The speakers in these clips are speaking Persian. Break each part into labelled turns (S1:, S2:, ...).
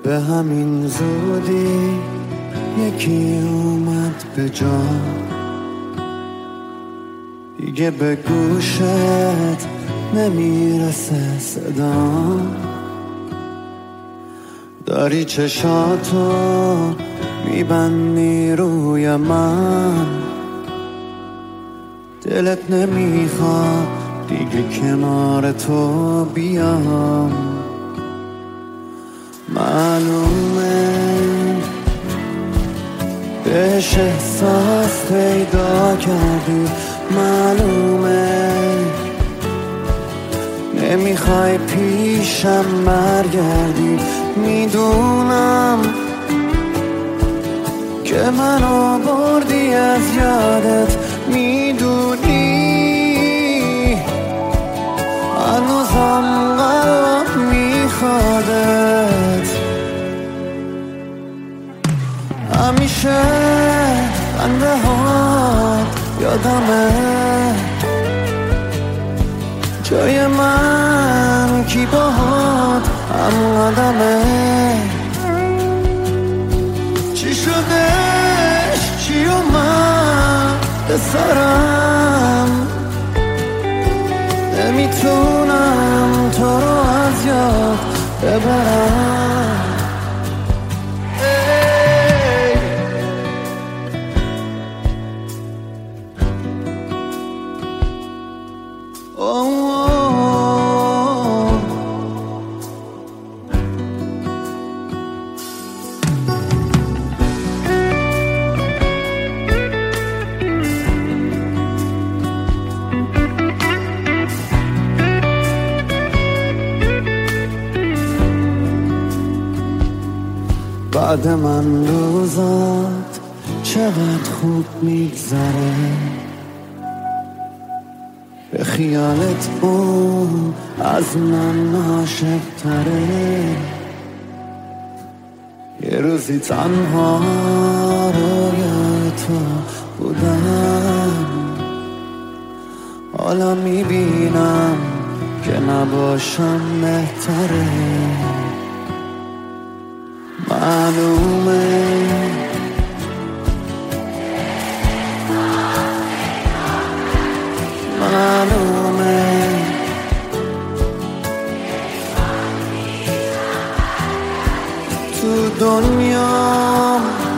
S1: به همین زودی یکی اومد به جا، دیگه به گوشت نمیرسه صدا. داری چشاتو میبندی روی من، دلت نمیخواد دیگه کنار تو بیام. معلومه بهش احساس پیدا کردی، معلومه نمیخوای پیشم برگردی. میدونم که منو بردی از یادت، میدونی هنوزم قلبم میخوادت. همیشه خنده هات یادمه، جای من کی باهات هم قدمه. چی شدش چی اومد به سرم، نمیتونم تو رو از یاد ببرم. بعد من روزات چقدر خوب میگذره، به خیالت اون از من عاشق تره. یه روزی تنها روی تو بودم، حالا میبینم که نباشم بهتره. معلومه تو دنیا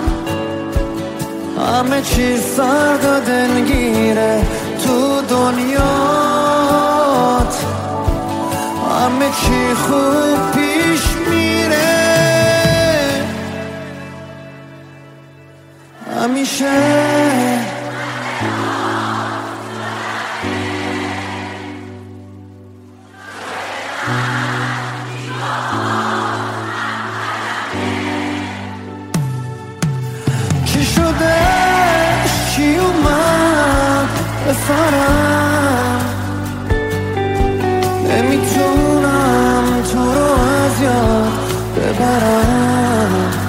S1: همه چیز سرد و دلگیره، تو دنیات همه چی خوب پیش میره. همیشه چی شده چی اومد به سرم، نمیتونم تو رو از یاد ببرم.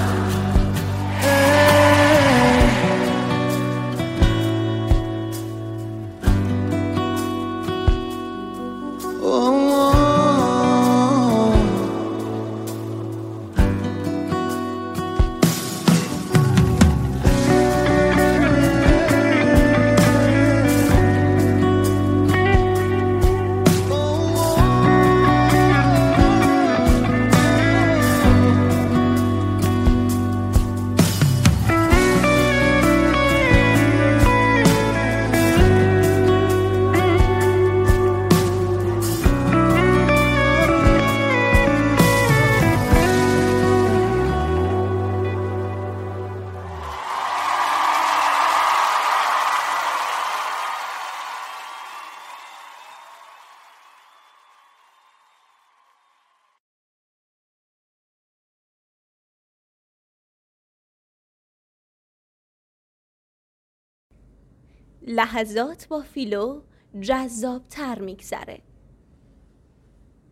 S2: لحظات با فیلو جذاب‌تر می‌گذره.